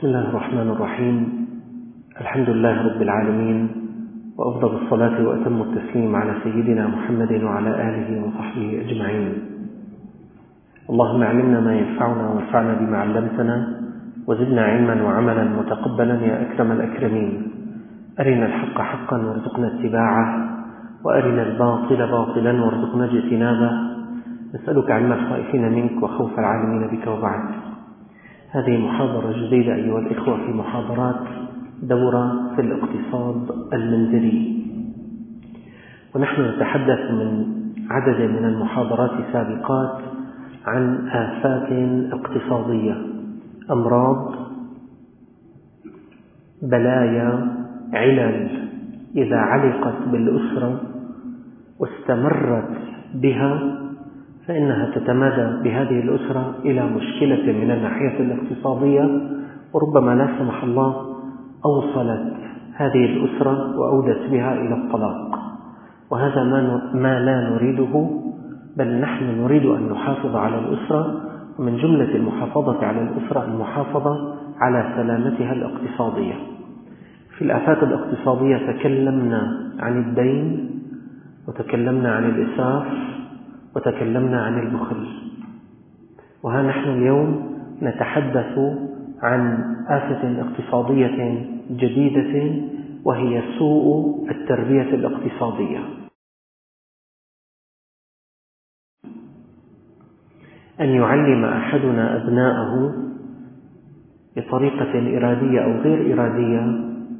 بسم الله الرحمن الرحيم. الحمد لله رب العالمين، وأفضل الصلاة وأتم التسليم على سيدنا محمد وعلى آله وصحبه أجمعين. اللهم علمنا ما ينفعنا وانفعنا بما علمتنا، وزدنا علما وعملا متقبلا يا أكرم الأكرمين. أرنا الحق حقا وارزقنا اتباعه، وأرنا الباطل باطلا وارزقنا اجتنابه. نسألك علم الخائفين منك وخوف العالمين بك. وبعد، هذه محاضرة جديدة أيها الإخوة في محاضرات دورة في الاقتصاد المنزلي، ونحن نتحدث من عدد من المحاضرات السابقات عن آفات اقتصادية، أمراض، بلايا، علل إذا علقت بالأسرة واستمرت بها فإنها تتمادى بهذه الأسرة إلى مشكلة من الناحية الاقتصادية، وربما لا سمح الله أوصلت هذه الأسرة وأودت بها إلى الطلاق. وهذا ما لا نريده، بل نحن نريد أن نحافظ على الأسرة، ومن جملة المحافظة على الأسرة المحافظة على سلامتها الاقتصادية. في الآفات الاقتصادية تكلمنا عن الدين، وتكلمنا عن الإسراف، وتكلمنا عن البخل. وها نحن اليوم نتحدث عن آفة اقتصادية جديدة، وهي سوء التربية الاقتصادية. أن يعلم أحدنا أبناءه بطريقة إرادية أو غير إرادية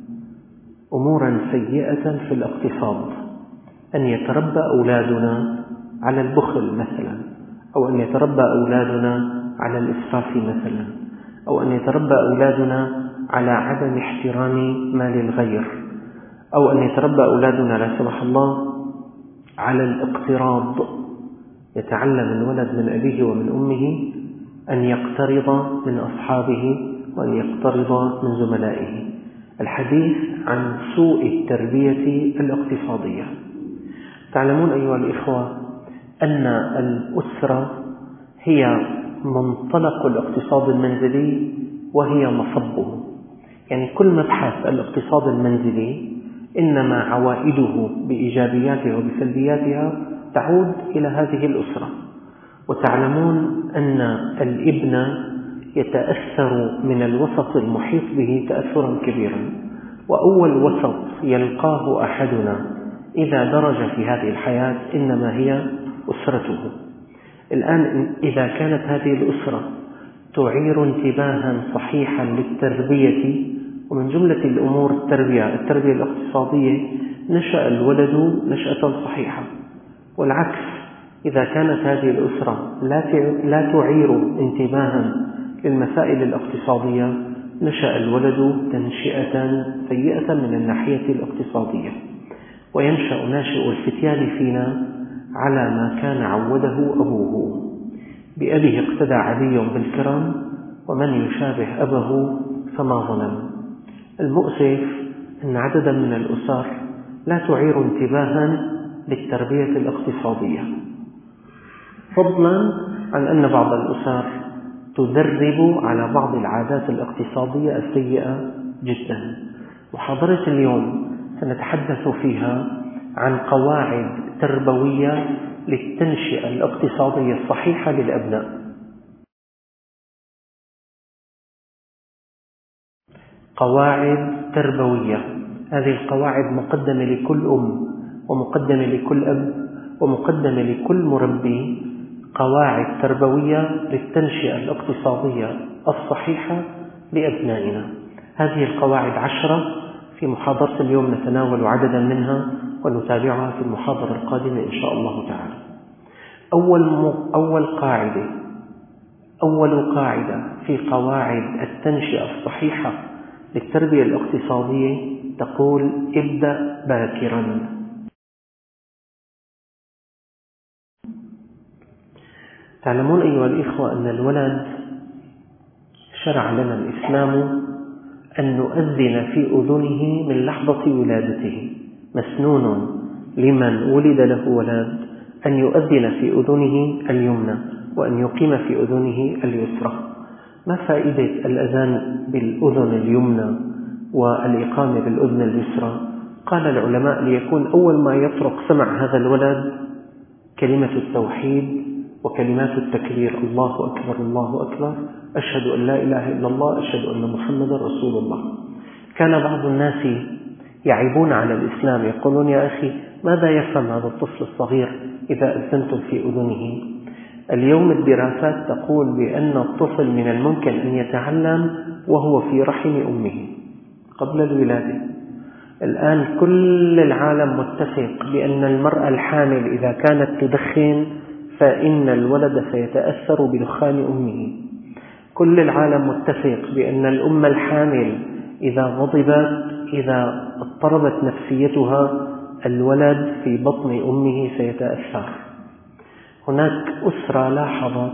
أمورا سيئة في الاقتصاد، أن يتربى أولادنا على البخل مثلا، أو أن يتربى أولادنا على الإسراف مثلا، أو أن يتربى أولادنا على عدم احترام مال الغير، أو أن يتربى أولادنا لا سمح الله على الاقتراض. يتعلم الولد من أبيه ومن أمه أن يقترض من أصحابه وأن يقترض من زملائه. الحديث عن سوء التربية الاقتصادية. تعلمون أيها الإخوة أن الأسرة هي منطلق الاقتصاد المنزلي وهي مصبه، يعني كل مبحث الاقتصاد المنزلي إنما عوائده بإيجابياتها وبسلبياتها تعود إلى هذه الأسرة. وتعلمون أن الابن يتأثر من الوسط المحيط به تأثرا كبيرا، وأول وسط يلقاه أحدنا إذا درج في هذه الحياة إنما هي أسرته. الآن إذا كانت هذه الأسرة تعير انتباها صحيحا للتربية، ومن جملة الأمور التربية الاقتصادية، نشأ الولد نشأة صحيحة. والعكس، إذا كانت هذه الأسرة لا تعير انتباها للمسائل الاقتصادية، نشأ الولد تنشئة سيئة من الناحية الاقتصادية. وينشأ ناشئ الفتيان فينا على ما كان عوده أبوه. بأبيه اقتدى علي بالكرم، ومن يشابه أبه فما ظلم. المؤسف أن عددا من الأسر لا تعير انتباها للتربية الاقتصادية، فضلا عن أن بعض الأسر تدرب على بعض العادات الاقتصادية السيئة جدا. محاضرة اليوم سنتحدث فيها عن قواعد تربوية للتنشئة الاقتصادية الصحيحة للأبناء. قواعد تربوية، هذه القواعد مقدمة لكل أم، ومقدمة لكل أب، ومقدمة لكل مربي. قواعد تربوية للتنشئة الاقتصادية الصحيحة لأبنائنا. هذه القواعد 10. في محاضرة اليوم نتناول عددا منها، ونتابعها في المحاضرة القادمة إن شاء الله تعالى. أول قاعدة في قواعد التنشئة الصحيحة للتربية الاقتصادية تقول: ابدأ باكرا. تعلمون أيها الإخوة أن الولد شرع لنا الإسلام أن نؤذن في أذنه من لحظة ولادته. مسنون لمن ولد له ولد أن يؤذن في أذنه اليمنى، وأن يقيم في أذنه اليسرى. ما فائدة الأذان بالأذن اليمنى والإقامة بالأذن اليسرى؟ قال العلماء ليكون أول ما يطرق سمع هذا الولد كلمة التوحيد وكلمات التكبير: الله أكبر الله أكبر، أشهد أن لا إله إلا الله، أشهد أن محمدا رسول الله. كان بعض الناس يعيبون على الإسلام، يقولون: يا أخي، ماذا يفهم هذا الطفل الصغير إذا أذنتم في أذنه؟ اليوم الدراسات تقول بأن الطفل من الممكن أن يتعلم وهو في رحم أمه قبل الولادة. الآن كل العالم متفق بأن المرأة الحامل إذا كانت تدخن فإن الولد سيتأثر بدخان أمه. كل العالم متفق بأن الأم الحامل إذا غضبت، إذا اضطربت نفسيتها، الولد في بطن أمه سيتأثر. هناك أسرة لاحظت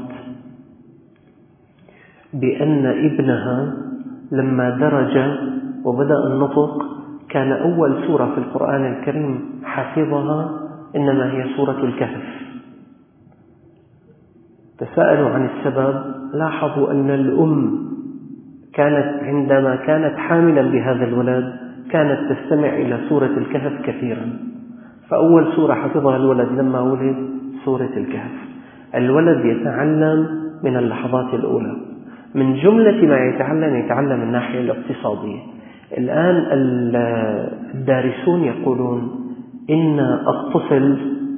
بأن ابنها لما درج وبدأ النطق كان أول سورة في القرآن الكريم حفظها إنما هي سورة الكهف. تساءلوا عن السبب، لاحظوا أن الأم كانت عندما كانت حاملا بهذا الولد كانت تستمع إلى سورة الكهف كثيرا، فأول سورة حفظها الولد لما ولد سورة الكهف. الولد يتعلم من اللحظات الأولى، من جملة ما يتعلم الناحية الاقتصادية. الآن الدارسون يقولون إن الطفل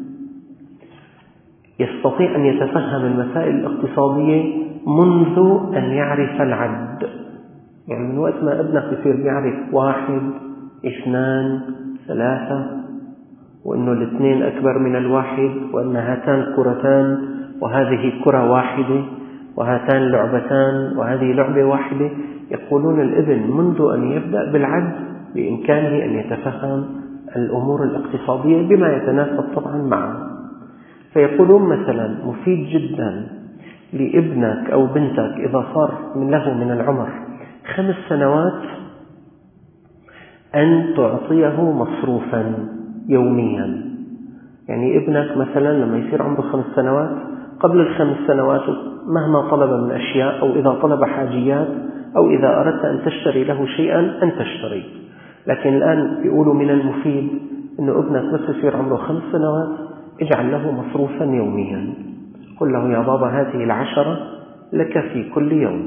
يستطيع أن يتفهم المسائل الاقتصادية منذ أن يعرف العد. يعني من وقت ما ابنك يصير يعرف 1 2 3 وأنه الاثنين أكبر من الواحد، وأن هاتان كرتان وهذه كرة واحدة وهاتان لعبتان وهذه لعبة واحدة، يقولون الابن منذ أن يبدأ بالعد بإمكانه أن يتفهم الأمور الاقتصادية بما يتناسب طبعا معه. فيقولون مثلا مفيد جدا لابنك أو بنتك إذا صار له من العمر 5 سنوات أن تعطيه مصروفا يوميا. يعني ابنك مثلا لما يصير عمره 5 سنوات، قبل ال5 سنوات مهما طلب من أشياء أو إذا طلب حاجيات أو إذا أردت أن تشتري له شيئا أن تشتري، لكن الآن بيقولوا من المفيد أنه ابنك بس يصير عمره 5 سنوات اجعل له مصروفا يوميا. قل له: يا بابا، هذه 10 لك في كل يوم.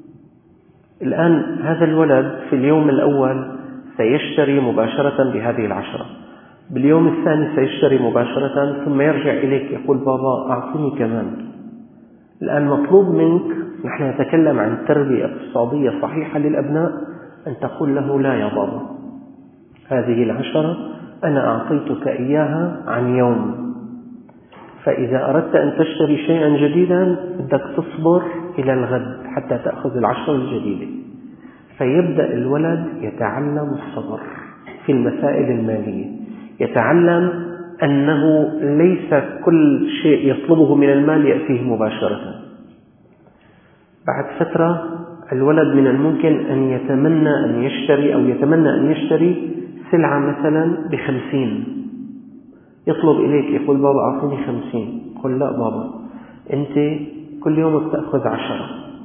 الآن هذا الولد في اليوم الأول سيشتري مباشرة بهذه 10، باليوم الثاني سيشتري مباشرة، ثم يرجع إليك يقول: بابا أعطني كمان. الآن مطلوب منك، نحن نتكلم عن تربية اقتصادية صحيحة للأبناء، أن تقول له: لا يا بابا، هذه 10 أنا أعطيتك إياها عن يوم، فإذا أردت أن تشتري شيئا جديدا بدك تصبر إلى الغد حتى تأخذ 10 الجديدة. فيبدأ الولد يتعلم الصبر في المسائل المالية، يتعلم أنه ليس كل شيء يطلبه من المال يأتيه مباشرة. بعد فترة الولد من الممكن أن يتمنى أن يشتري سلعة مثلا ب50، يطلب إليك يقول: بابا أعطني 50. قل: لا بابا، أنت كل يوم بتأخذ 10،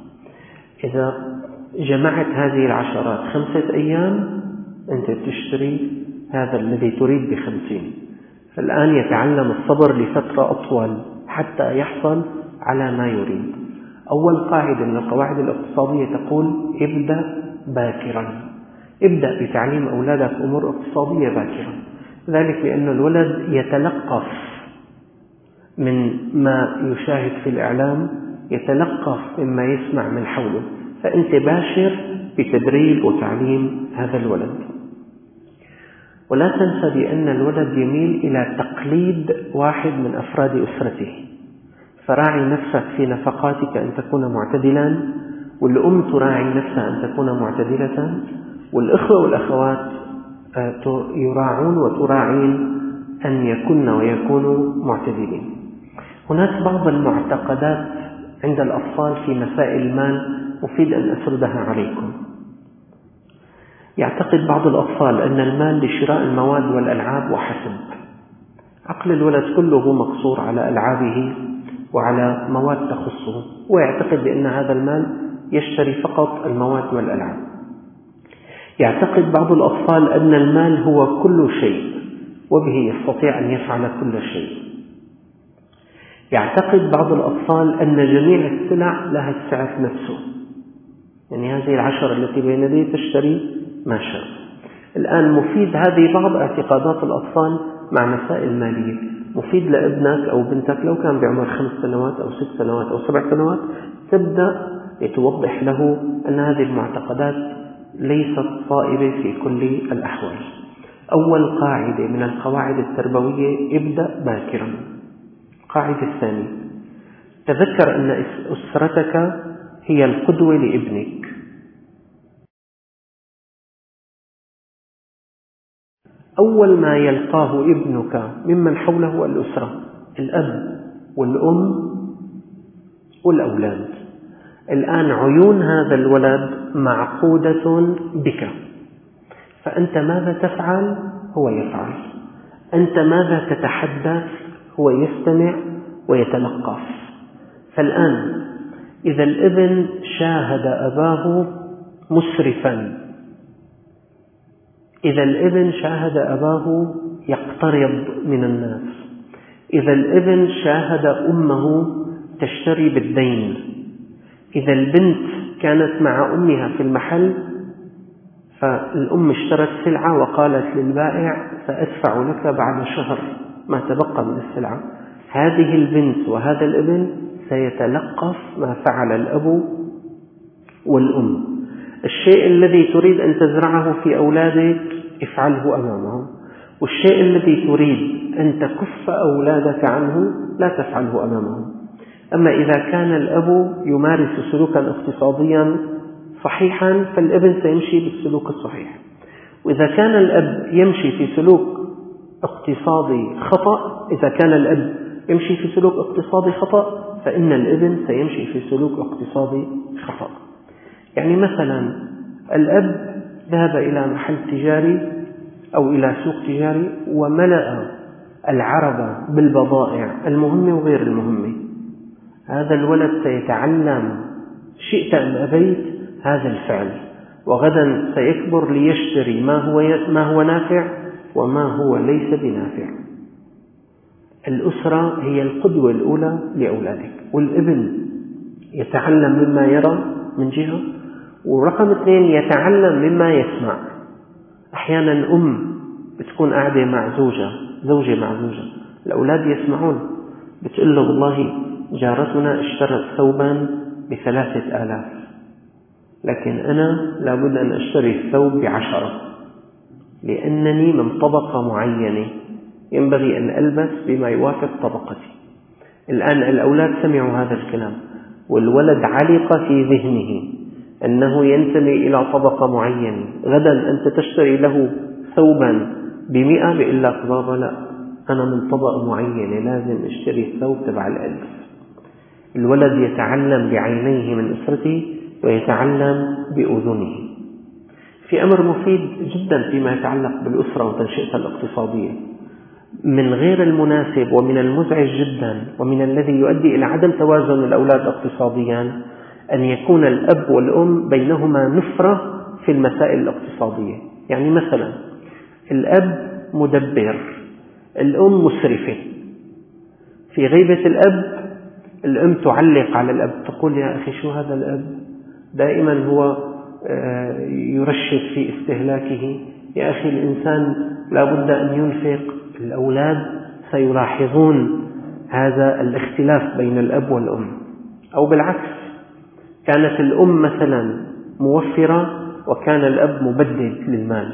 إذا جمعت هذه العشرات 5 أيام أنت بتشتري هذا الذي تريد ب50. فالآن يتعلم الصبر لفترة أطول حتى يحصل على ما يريد. أول قاعدة من القواعد الاقتصادية تقول: ابدأ باكرا. ابدأ بتعليم أولادك أمور اقتصادية باكرا، ذلك لأن الولد يتلقف من ما يشاهد في الإعلام، يتلقف مما يسمع من حوله، فأنت باشر بتدريب وتعليم هذا الولد. ولا تنسى بأن الولد يميل إلى تقليد واحد من أفراد أسرته، فراعي نفسك في نفقاتك أن تكون معتدلا، والأم تراعي نفسها أن تكون معتدلة، والإخوة والأخوات يراعون وتراعين أن يكون ويكونوا معتدلين. هناك بعض المعتقدات عند الأطفال في مسائل المال مفيد أن أسردها عليكم. يعتقد بعض الأطفال أن المال لشراء المواد والألعاب وحسب. عقل الولد كله مقصور على ألعابه وعلى مواد تخصه، ويعتقد بأن هذا المال يشتري فقط المواد والألعاب. يعتقد بعض الأطفال أن المال هو كل شيء وبه يستطيع أن يفعل كل شيء. يعتقد بعض الأطفال أن جميع السلع لها السعر نفسه، يعني هذه العشرة التي بين يدي تشتري ما شاء. الآن مفيد هذه بعض اعتقادات الأطفال مع مسائل مالية، مفيد لابنك أو بنتك لو كان بعمر 5 سنوات أو 6 سنوات أو 7 سنوات تبدأ يتوضح له أن هذه المعتقدات ليست صائبة في كل الأحوال. أول قاعدة من القواعد التربوية: ابدأ باكرا. القاعدة الثانية: تذكر أن أسرتك هي القدوة لابنك. أول ما يلقاه ابنك ممن حوله الأسرة، الأب والأم والأولاد. الآن عيون هذا الولد معقودة بك، فأنت ماذا تفعل هو يفعل، أنت ماذا تتحدث هو يستمع ويتلقف. فالآن إذا الابن شاهد أباه مسرفا، إذا الابن شاهد أباه يقترض من الناس، إذا الابن شاهد أمه تشتري بالدين، إذا البنت كانت مع أمها في المحل فالأم اشترت سلعة وقالت للبائع سأدفع لك بعد شهر ما تبقى من السلعة، هذه البنت وهذا الابن سيتلقف ما فعل الأب والأم. الشيء الذي تريد أن تزرعه في أولادك افعله أمامهم، والشيء الذي تريد أن تكف أولادك عنه لا تفعله أمامهم. أما إذا كان الأب يمارس سلوكا اقتصاديا صحيحا فالابن سيمشي بالسلوك الصحيح، وإذا كان الأب يمشي في سلوك اقتصادي خطأ، إذا كان الأب يمشي في سلوك اقتصادي خطأ فإن الابن سيمشي في سلوك اقتصادي خطأ. يعني مثلا الأب ذهب إلى محل تجاري أو إلى سوق تجاري وملأ العربة بالبضائع المهمة وغير المهمة، هذا الولد سيتعلم شئت أم أبيت هذا الفعل، وغدا سيكبر ليشتري ما هو نافع وما هو ليس بنافع. الأسرة هي القدوة الأولى لأولادك، والابن يتعلم مما يرى من جهة، ورقم 2 يتعلم مما يسمع. أحيانا بتكون قاعدة مع زوجة مع زوجة، الأولاد يسمعون، بتقول له والله جارتنا اشترت ثوبا ب3000 لكن أنا لابد أن أشتري الثوب ب10 لأنني من طبقة معينة ينبغي أن ألبس بما يوافق طبقتي. الآن الأولاد سمعوا هذا الكلام والولد علق في ذهنه أنه ينتمي إلى طبقة معينة، غدا أنت تشتري له ثوبا ب100 بيقول لك بابا لا أنا من طبقة معينة لازم أشتري الثوب تبع الألف. الولد يتعلم بعينيه من أسرته ويتعلم بأذنه. في أمر مفيد جدا فيما يتعلق بالأسرة وتنشئتها الاقتصادية، من غير المناسب ومن المزعج جدا ومن الذي يؤدي إلى عدم توازن الأولاد اقتصاديا أن يكون الأب والأم بينهما نفرة في المسائل الاقتصادية. يعني مثلا الأب مدبر، الأم مسرفة. في غيبة الأب الأم تعلق على الأب تقول يا أخي شو هذا الأب دائما هو يرشد في استهلاكه، يا أخي الإنسان لا بد أن ينفق. الأولاد سيلاحظون هذا الاختلاف بين الأب والأم. أو بالعكس، كانت الأم مثلا موفرة وكان الأب مبدد للمال،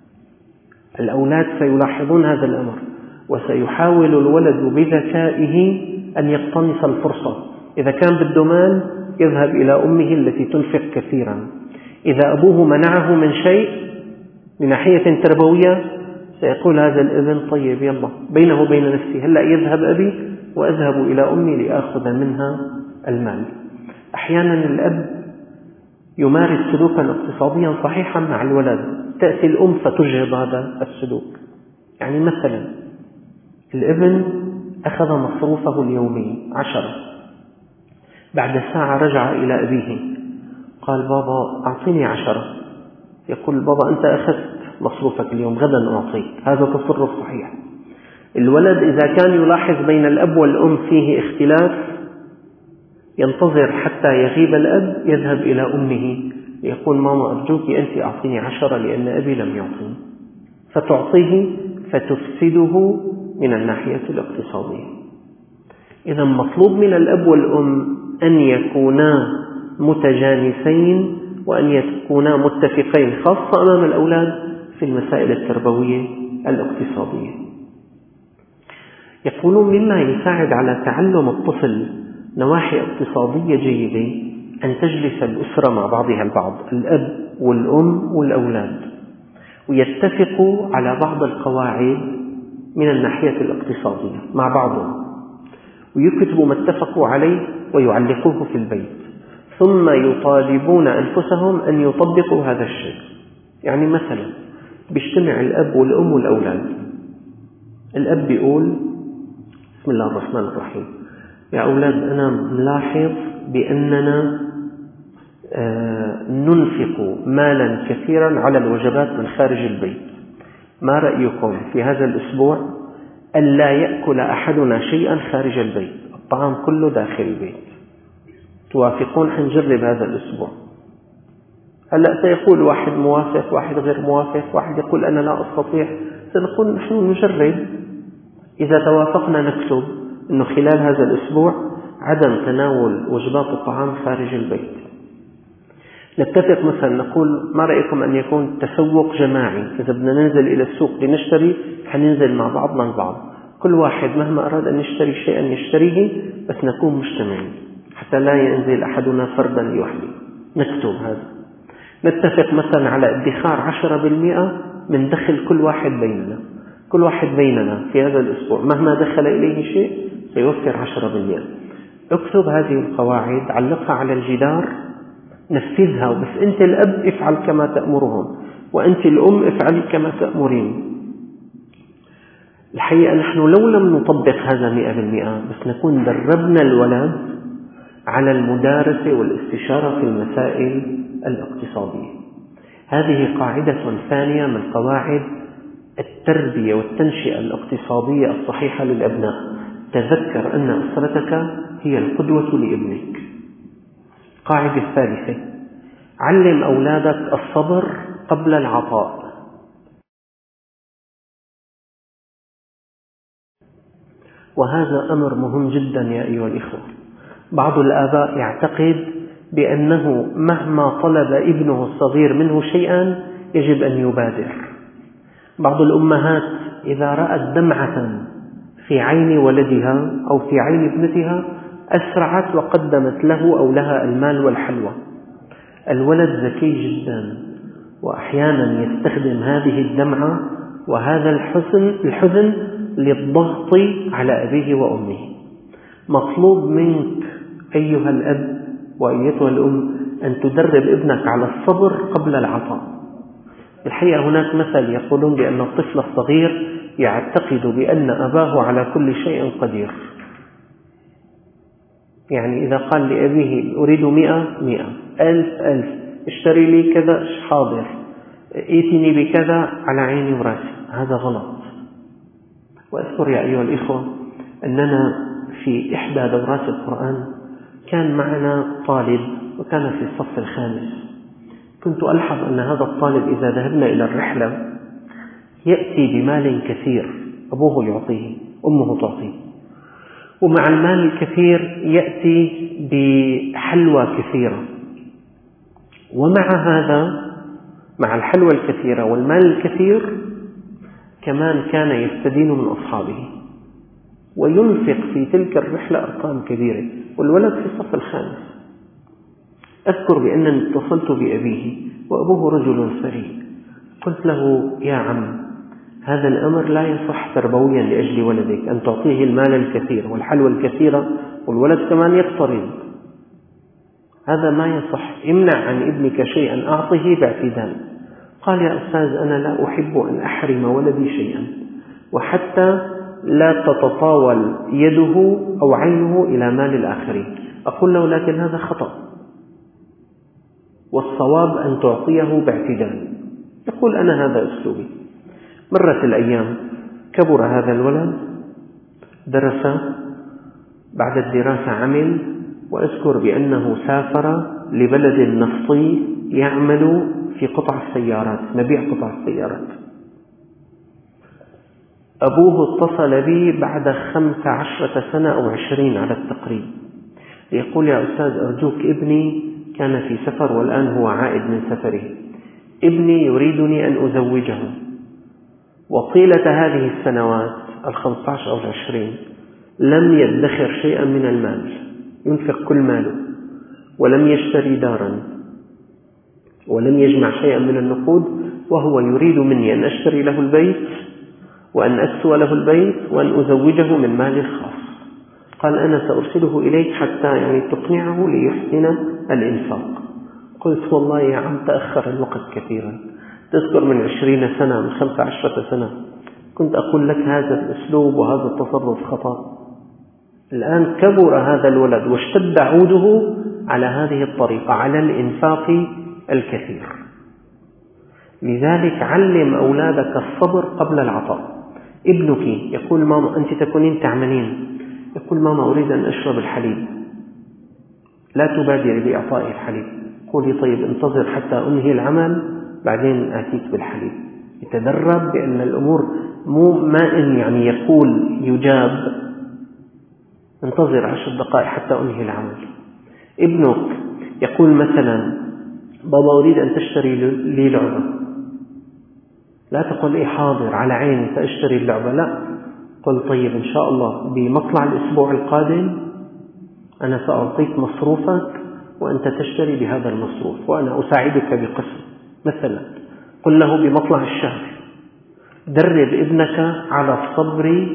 الأولاد سيلاحظون هذا الأمر وسيحاول الولد بذكائه أن يقتنص الفرصة. إذا كان بده مال يذهب إلى أمه التي تنفق كثيرا، إذا أبوه منعه من شيء من ناحية تربوية سيقول هذا الابن طيب يلا بينه وبين نفسه هلأ يذهب أبي وأذهب إلى أمي لأخذ منها المال. أحيانا الأب يمارس سلوكا اقتصاديا صحيحا مع الولد، تأتي الأم فتجهض هذا السلوك. يعني مثلا الابن أخذ مصروفه اليومي 10، بعد ساعة رجع إلى أبيه قال بابا أعطيني 10. يقول بابا أنت أخذت مصروفك اليوم، غدا أعطيك. هذا تصرف صحيح. الولد إذا كان يلاحظ بين الأب والأم فيه اختلاف ينتظر حتى يغيب الأب، يذهب إلى أمه يقول ماما أرجوك أنت أعطيني 10 لأن أبي لم يعطيني، فتعطيه فتفسده من الناحية الاقتصادية. إذا مطلوب من الأب والأم أن يكونا متجانسين وأن يكونا متفقين، خاصة أمام الأولاد في المسائل التربوية الاقتصادية. يقولون مما يساعد على تعلم الطفل نواحي اقتصادية جيدة أن تجلس الأسرة مع بعضها البعض، الأب والأم والأولاد، ويتفقوا على بعض القواعد من الناحية الاقتصادية مع بعضهم، ويكتبوا ما اتفقوا عليه ويعلقوه في البيت، ثم يطالبون أنفسهم أن يطبقوا هذا الشيء. يعني مثلا بيجتمع الأب والأم والأولاد، الأب بيقول بسم الله الرحمن الرحيم يا أولاد أنا ملاحظ بأننا ننفق مالا كثيرا على الوجبات من خارج البيت، ما رأيكم في هذا الأسبوع ألا يأكل أحدنا شيئا خارج البيت، الطعام كله داخل البيت، توافقون حنجرب هذا الأسبوع؟ هلأ سيقول واحد موافق، واحد غير موافق، واحد يقول أنا لا أستطيع. سنقول نحن نجرب، إذا توافقنا نكتب أنه خلال هذا الأسبوع عدم تناول وجبات الطعام خارج البيت. نتفق مثلا نقول ما رأيكم أن يكون تسوق جماعي، إذا بدنا ننزل إلى السوق لنشتري حننزل مع بعضنا البعض، كل واحد مهما أراد أن يشتري شيئا يشتريه، بس نكون مجتمعين حتى لا ينزل أحدنا فردا لوحده. نكتب هذا. نتفق مثلا على ادخار 10% من دخل كل واحد بيننا، كل واحد بيننا في هذا الأسبوع مهما دخل إليه شيء سيوفر 10%. اكتب هذه القواعد، علقها على الجدار، نفذها، بس أنت الأب افعل كما تأمرهم، وأنت الأم افعلي كما تأمرين. الحقيقة نحن لو لم نطبق هذا 100% بس نكون دربنا الولد على المدارسة والاستشارة في المسائل الاقتصادية. هذه قاعدة ثانية من قواعد التربية والتنشئة الاقتصادية الصحيحة للأبناء. تذكر أن أسرتك هي القدوة لابنك. قاعدة الثالثة: علم أولادك الصبر قبل العطاء. وهذا أمر مهم جدا يا أيها الإخوة. بعض الآباء يعتقد بأنه مهما طلب ابنه الصغير منه شيئا يجب أن يبادر. بعض الأمهات إذا رأت دمعة في عين ولدها أو في عين ابنتها أسرعت وقدمت له أو لها المال والحلوى. الولد ذكي جدا، وأحيانا يستخدم هذه الدمعة وهذا الحزن للضغط على أبيه وأمه. مطلوب منك أيها الأب وأيتها الأم أن تدرب ابنك على الصبر قبل العطاء. الحقيقة هناك مثل يقولون بأن الطفل الصغير يعتقد بأن أباه على كل شيء قدير. يعني إذا قال لأبيه أريد 100 1000 اشتري لي كذا حاضر، ائتني بكذا على عيني وراسي. هذا غلط. وأذكر يا أيها الإخوة أننا في إحدى دورات القرآن كان معنا طالب وكان في الصف الخامس. كنت ألحظ أن هذا الطالب إذا ذهبنا إلى الرحلة يأتي بمال كثير، أبوه يعطيه أمه تعطيه، ومع المال الكثير يأتي بحلوى كثيرة، ومع هذا مع الحلوى الكثيرة والمال الكثير كمان كان يستدين من أصحابه وينفق في تلك الرحلة أرقام كبيرة، والولد في الصف الخامس. أذكر بأنني اتصلت بأبيه وأبوه رجل ثري، قلت له يا عم هذا الأمر لا يصح تربويا لأجل ولدك أن تعطيه المال الكثير والحلوى الكثيرة والولد كمان يقترض، هذا ما يصح، امنع عن ابنك شيئا أعطه باعتدال. قال يا أستاذ أنا لا أحب أن أحرم ولدي شيئا، وحتى لا تتطاول يده أو عينه إلى مال الآخرين. أقول له لكن هذا خطأ، والصواب أن تعطيه باعتدال. يقول أنا هذا أسلوبي. مرت الأيام، كبر هذا الولد، درس، بعد الدراسة عمل، وأذكر بأنه سافر لبلد نفطي يعمل في قطع السيارات، مبيع قطع السيارات. أبوه اتصل بي بعد 15 سنة أو 20 على التقريب، يقول يا أستاذ أرجوك، ابني كان في سفر والآن هو عائد من سفره، ابني يريدني أن أزوجه، وطيلة هذه السنوات 15 أو 20 لم يدخر شيئا من المال، ينفق كل ماله، ولم يشتري دارا، ولم يجمع شيئا من النقود، وهو يريد مني أن أشتري له البيت وأن أكسو له البيت وأن أزوجه من مالي الخاص. قال أنا سأرسله إليك حتى تقنعه ليحسن الإنفاق. قلت والله يا عم تأخر الوقت كثيرا، تذكر من 20 سنة، من 15 سنة كنت أقول لك هذا الأسلوب وهذا التصرف خطأ. الآن كبر هذا الولد واشتد عوده على هذه الطريقة، على الإنفاق الكثير. لذلك علم أولادك الصبر قبل العطاء. ابنك يقول ماما أنت تكونين تعملين، يقول ماما أريد أن أشرب الحليب، لا تبادر بإعطائه الحليب، قولي طيب انتظر حتى أنهي العمل بعدين آتيك بالحليب. يتدرب بأن الأمور مو ماء يقول يجاب، انتظر 10 دقائق حتى أنهي العمل. ابنك يقول مثلا بابا أريد أن تشتري لي لعبة، لا تقول إيه حاضر على عيني سأشتري اللعبة، لا، قل طيب إن شاء الله بمطلع الأسبوع القادم أنا سأعطيك مصروفك وأنت تشتري بهذا المصروف وأنا أساعدك بقسم مثلا. قل له بمطلع الشهر. درب ابنك على الصبر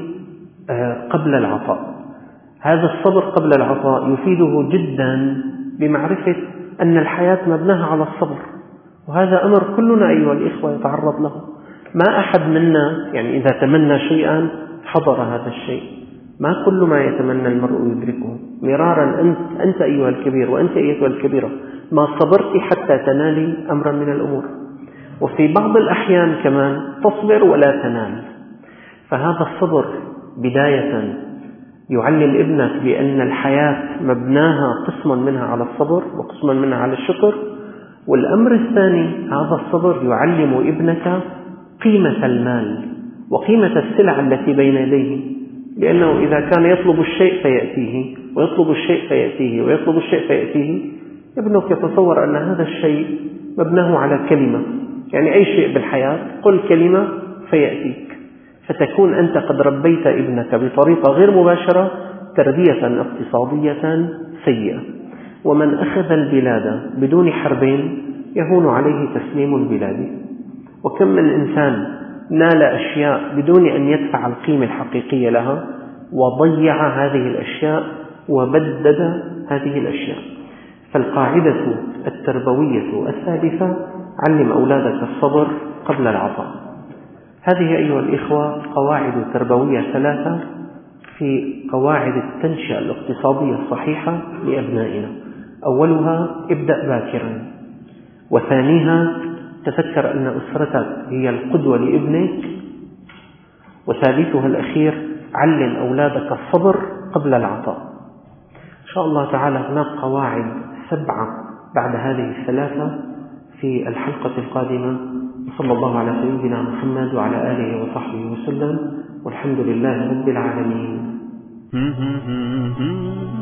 قبل العطاء. هذا الصبر قبل العطاء يفيده جدا بمعرفة أن الحياة مبناها على الصبر، وهذا أمر كلنا أيها الإخوة يتعرض له. ما أحد منا إذا تمنى شيئا حضر هذا الشيء، ما كل ما يتمنى المرء يدركه. مرارا أنت أيها الكبير وأنت أيها الكبيرة ما صبرت حتى تنالي أمرا من الأمور، وفي بعض الأحيان كمان تصبر ولا تنال. فهذا الصبر بداية يعلم ابنك بأن الحياة مبناها قسم منها على الصبر وقسم منها على الشكر. والأمر الثاني، هذا الصبر يعلم ابنك قيمة المال وقيمة السلع التي بين يديه، لأنه إذا كان يطلب الشيء فيأتيه ويطلب الشيء فيأتيه ويطلب الشيء فيأتيه، ابنك يتصور أن هذا الشيء مبناه على كلمة، أي شيء بالحياة قل كلمة فيأتيك، فتكون أنت قد ربيت ابنك بطريقة غير مباشرة تربية اقتصادية سيئة. ومن أخذ البلاد بدون حربين يهون عليه تسليم البلاد. وكم من إنسان نال أشياء بدون أن يدفع القيمة الحقيقية لها، وضيع هذه الأشياء وبدد هذه الأشياء. فالقاعدة التربوية الثالثة: علم أولادك الصبر قبل العطاء. هذه أيها الإخوة قواعد تربوية 3 في قواعد التنشئة الاقتصادية الصحيحة لأبنائنا. أولها: ابدأ باكرا. وثانيها: تذكر أن أسرتك هي القدوة لابنك. وثالثها الأخير: علم أولادك الصبر قبل العطاء. إن شاء الله تعالى هناك قواعد 7 بعد هذه 3 في الحلقة القادمة. صلى الله على سيدنا محمد وعلى آله وصحبه وسلم، والحمد لله رب العالمين.